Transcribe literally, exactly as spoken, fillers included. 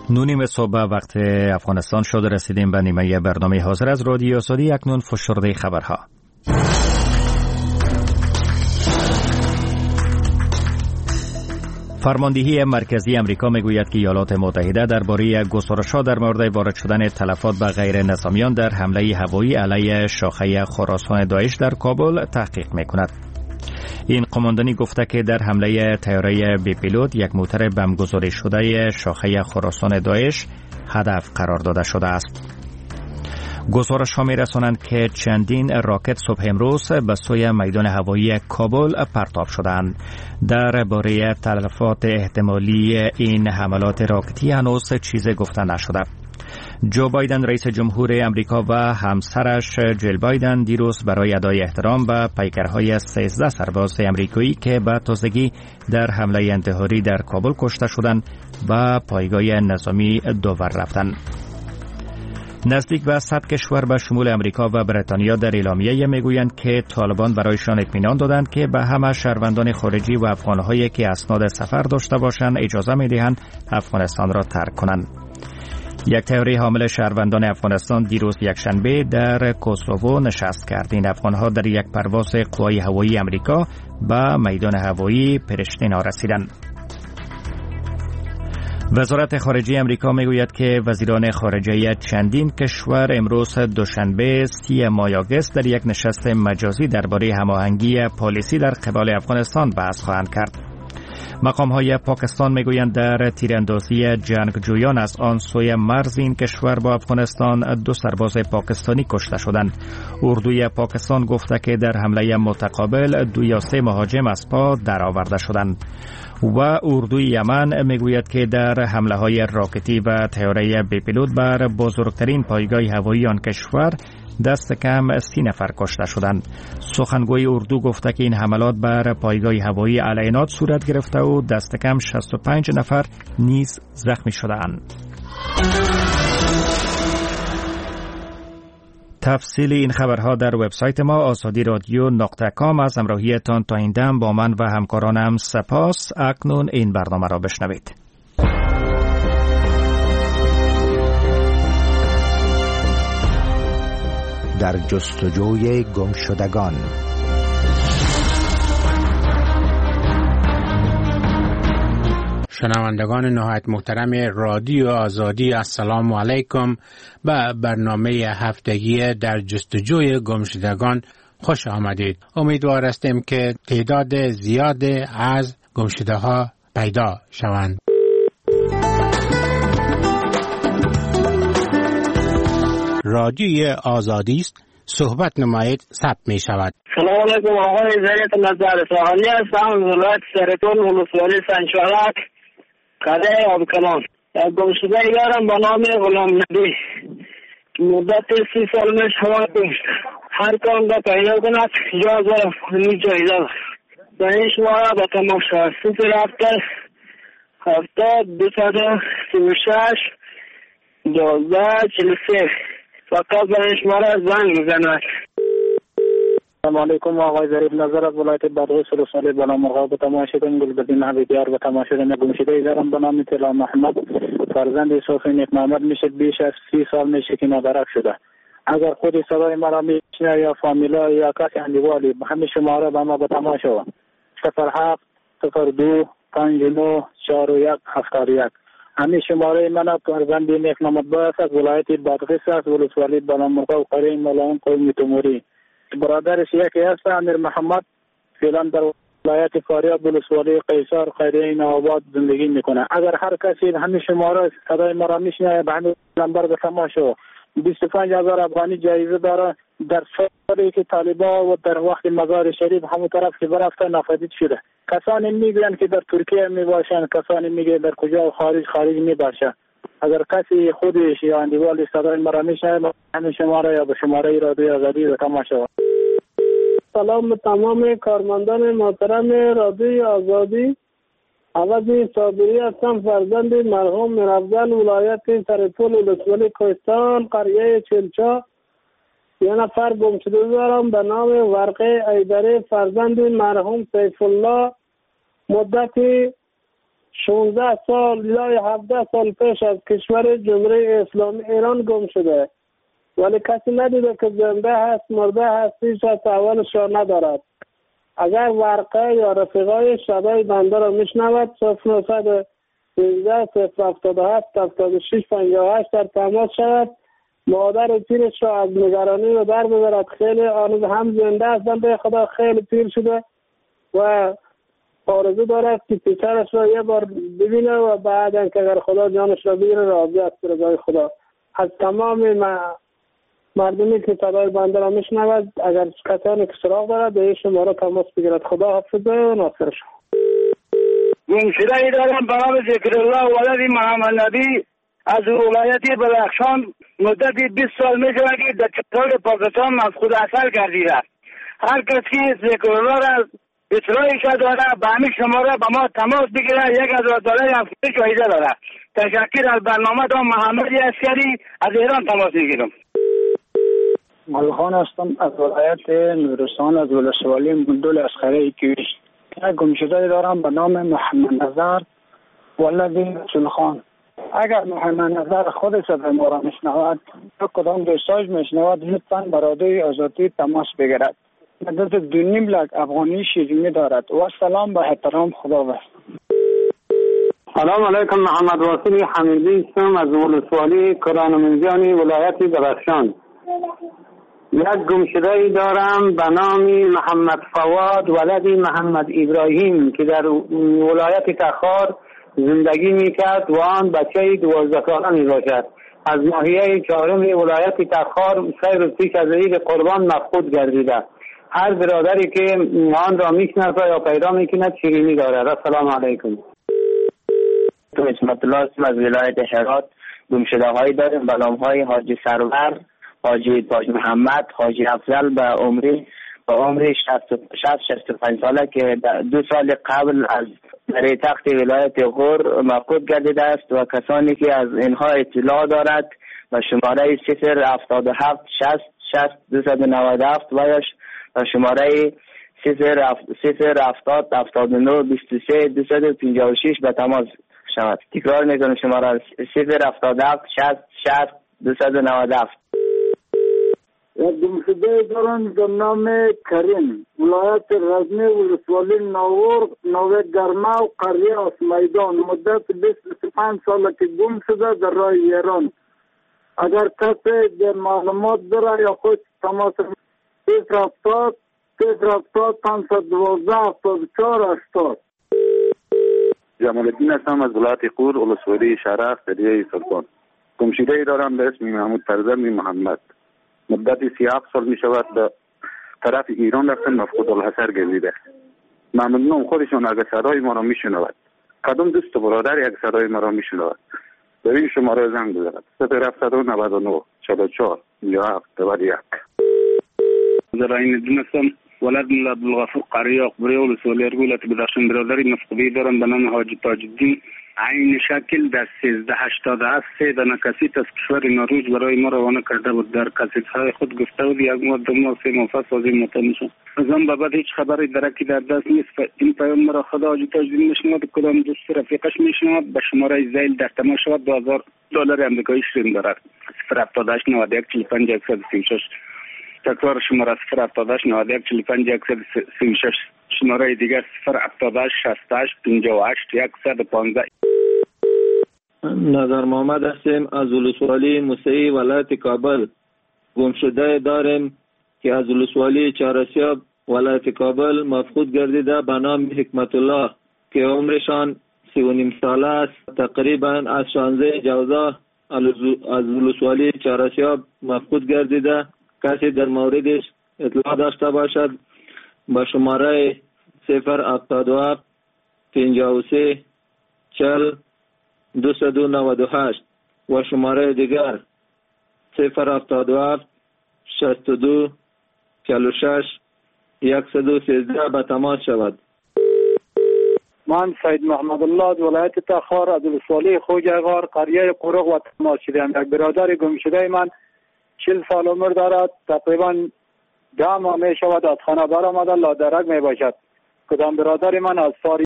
نونیم صبح وقت افغانستان شد. رسیدیم به نیمه برنامه حاضر از رادیو آزادی. اکنون فشرده خبرها. فرماندهی مرکزی امریکا میگوید که ایالات متحده درباره گزارش‌ها در مورد وارد شدن تلفات به غیر نظامیان در حمله هوایی علیه شاخه خراسان داعش در کابل تحقیق میکند. این قماندانی گفته که در حمله طیاره بی پیلوت یک موتر بمبگذاری شده شاخه خراسان داعش هدف قرار داده شده است. گزارش ها می رسانند که چندین راکت صبح امروز به سوی میدان هوایی کابل پرتاب شدند. در باره تلفات احتمالی این حملات راکتی هنوز چیزی گفته نشده. جو بایدن رئیس جمهور امریکا و همسرش جیل بایدن دیروز برای ادای احترام به پیکرهای سیزده سرباز امریکایی که به تازگی در حمله انتحاری در کابل کشته شدند و پایگاه نظامی دوور رفتند. نزدیک به صد کشور به شمول امریکا و بریتانیا در اعلامیه میگویند که طالبان برایشان اطمینان دادند که به همه شهروندان خارجی و افغانهایی که اسناد سفر داشته باشند اجازه میدهند افغانستان را ترک کنند. یک طیاره حامل شهروندان افغانستان دیروز یکشنبه در کوسوو نشست کرد. این افغانها در یک پرواز قوای هوایی امریکا به میدان هوایی پرشتینا رسیدند. وزارت خارجه امریکا میگوید که وزیران خارجه چندین کشور امروز دوشنبه سی ماه آگوست در یک نشست مجازی درباره هماهنگی پالیسی در قبال افغانستان بحث خواهند کرد. مقام‌های پاکستان میگویند در تیراندازی جنگجویان از آن سوی مرز این کشور با افغانستان دو سرباز پاکستانی کشته شدند. اردوی پاکستان گفته که در حمله متقابل دو یا سه مهاجم از پا درآورده شدند. و اردوی یمن میگوید که در حمله های راکتی و طیاره بی پیلوت بر بزرگترین پایگاه هوایی آن کشور دست کم سی نفر کشته شدند. سخنگوی اردو گفته که این حملات بر پایگاه هوایی علینات صورت گرفته و دست کم شصت و پنج نفر نیز زخمی شدند. تفصیل این خبرها در وبسایت ما آزادی رادیو نقطه کام. از همراهیتان تا این دم با من و همکارانم سپاس. اکنون این برنامه را بشنوید. در جستجوی گمشدگان. شنوندگان نهایت محترم رادیو آزادی، السلام علیکم. به برنامه هفتگی در جستجوی گمشدگان خوش آمدید. امیدوار هستیم که تعداد زیاد از گمشده ها پیدا شوند. رادیوی آزادی است، صحبت نمایید ثبت می شود. سلام علیکم، آقای زیت نظر ساحلی هستم، ولایت سرطان، ولسوالی سنچارک، قده آبکلان. یک گمشده یارم به نام غلام نبی مدت سی سال میش هوا گمشت. هر کام را پیدا کند جاز و همی جایده و این شماره به تماشا سیت رفته هفتاد دو صد سی و شش دوازده چل سه. فقط برای شماره زنگ میزند. السلام علیکم، آقای ظریف نظر از ولایت بادغیس ولسوالی بنامرغ. به تماشاگران گلبدین حبیبیار و تماشاگران گمشده دارم به نام طلا محمد، فرزند صوفی نیک محمد میشه. بیش از سی سال میشه که نادرک شده. اگر خود صدای مرا میشنوه یا فامیلا یا کسی اندیوالی به همه شماره به ما به تماشا صفر هفت صفر دو پنج نو چهار یک هفتاد و یک. همین شماره من فرزند نیک محمد باید از ولایت بادغیس است، ولسوالی بنامرغ و قریه ملاون قوم توموری. برادرش یکی هست امیر محمد، فعلا در ولایت فاریاب ولسوالی قیصر قریه نوآباد زندگی میکنه. اگر هر کسی همین شماره صدای مرا میشنوه به همین نمبر به تماشا بیست و پنج هزار افغانی جایزه داره. در سالی که طالبان و در وقت مزار شریف همون طرف که برفته نافذید شده. کسانی میگن که در ترکیه میباشن، کسانی میگه در کجا خارج خارج میباشه. اگر کسی خودش یا اندیوالی صدای مرا میشنوه همین شماره یا به شماره رادیو آزادی به تماشا. سلام به تمام کارمندان محترم رادیو آزادی. عوضی صابری هستم، فرزند مرحوم میرافزل، ولایت سرپل، ولسوالی کوهستان، قریه چلچا. یه نفر گمشده دارم به نام ورقه ایدری، فرزند مرحوم سیف الله. مدت شانزده سال یا هفده سال پیش از کشور جمهوری اسلامی ایران گم شده، ولی کسی ندیده که زنده هست مرده هست، هیچ تحوالش را ندارد. اگر ورقه یا رفیقای صدای بنده را میشنود صفر نهصد سیزده صفر هفتاد و هفت هفتاد و شش پنجاه و هشت در تماس شود. مادر پیرش را از نگرانی و در ببرد. خیلی آنها هم زنده هستند، به خدا خیلی پیر شده و آرزو دارد که پسرش را یه بار ببینه و بعد که اگر خدا جانش را بگیره راضی است رضای خدا. از تمام مردمی که صدای بنده را میشنود اگر کسانی که سراغ دارد به شماره تماس بگیرد. خدا حافظه و ناصر شما. گمشده ای دارم به نام ذکرالله ولد محمد نبی از ولایت بدخشان. مدتی بیست سال می شود که در چترال پاکستان مفقود اثر گردیده. هر کس که ذکرالله را اطلاعش داره به همین شماره با ما تماس بگیره. یک هزار دلار هم جایزه داره. تشکر از برنامه دام. محمد عسکری از ایران تماس میگیرم. ملخان هستم از ولایت نورستان از ولسوالی مندول اسخره کیوش. یک گمشده دارم به نام محمد نظر ولد رسول خان. اگر محمد نظر خود صدای ما را میشنود یا کدام دوستاش میشنود لطفاً برادر آزادی تماس بگیرد. مدت دو نیم لک افغانی شیرینی دارد. و سلام به احترام. خدا بخیر. سلام علیکم. محمد واصلی حمیدی هستم از ولسوالی کرانمنزیانی ولایت بدخشان. یک گمشده ای دارم به نام محمد فواد ولد محمد ابراهیم که در ولایت تخار زندگی میکرد و آن بچه دوازده ساله می باشد. از ناحیه چهارم ولایت تخار سه روز پیش از عید قربان مفقود گردیده. هر برادری که آن را میشناسه یا پیدا میکند شیرینی دارد. السلام علیکم. تو اسمت الله هستم از ولایت هرات. گمشده هایی داریم به نام های حاجی سرور، حاجی تاج محمد، حاجی افضل به عمری به عمری شصت شصت و پنج ساله که دو سال قبل از در تخت ولایت غور مفقود گردیده است و کسانی که از اینها اطلاع دارد به شماره صفر هفتاد و هفت شصت شصت دویست و نود و هفت و یا به شماره صفر هفتاد هفتاد و نه بیست و سه دویست و پنجاه و شش به تماس شود. تکرار میکنم شماره صفر هفتاد و هفت شصت شصت دویست و نود و هفت. یک گمشده دارم به نام کریم ولایت غزنی ولسوالی ناور نوه گرمه و قریه از میدان. مدت بیست و پنج ساله که گم شده در راه ایران. اگر کسی در معلومات داره یا خود تماس صفر هفتاد صفر هفتاد پانصد دوازده هفتاد و چهار هشتاد. جمال الدین هستم از ولایت قور ولسوالی شرف دریای سلطان. گمشده ای دارم به اسم محمود فرزند محمد. مدت سی و هفت سال می شود به طرف ایران رفتن مفقود الاثر گردیده. ممنونم خودشون اگر صدای ما را می شنود. کدام دوست و برادر یک صدای ما را می شنود به این شماره زنگ بزند. صفر هفتصد و نود و نه چهل و چهار پنجاه و هفت نود و یک. زراین الدین هستم ولد عبدالغفور قریه اقبری ولسوالی ولایت بدخشان. برادری مفقودی دارم به نام حاجی تاج الدین. عین شکل در سیزده هشتاد و هفت سه دانه کسیت از کشور نروژ برای ما روانه کرده بود. در کسیت های خود گفته بود یک ماه دو ماه سه ماه پس از این مطمئن شد. از آن به بعد هیچ خبری درکی در دست نیست. این پیام مرا خدا حاجی تاج الدین میشنود. کدام دوست رفیقش میشنود به شماره زیل در تماس شود. دو هزار دلار آمریکایی شیرین دارد. صفر هفتاد و هشت نود و یک چهل و پنج صد و سی و شش. تکرار شماره صفر هفتاد و هشت نود و یک چهل و پنج صد و سی و شش. شماره دیگر صفر هفتاد و هشت شصت و هشت پنجاه و هشت صد و پانزده. نظر محمد هستیم از ولسوالی موسعی ولایت کابل. گمشده داریم که از ولسوالی چهارسیاب ولایت کابل مفقود گردیده به نام حکمت الله که عمرشان سی و نیم ساله است. تقریبا از شانزده جوزا از ولسوالی چهارسیاب مفقود گردیده. کسی در موردش اطلاع داشته باشد با شماره صفر هفتاد و هفت پنجاه و سه چهل دویست و نود و هشت و شماره دیگر صفر هفتاد و هفت شصت و دو چهل و شش صد و سیزده به تماس شود. من سید محمد الله از ولایت تخار از ولسوالی خوجغار قریه قرق و تماس شدم. یک برادر گم شده من چهل سال عمر دارد. تقریبا ده ماه می شود از خانه برآمده لادرک می باشد. کدام برادر من از فاری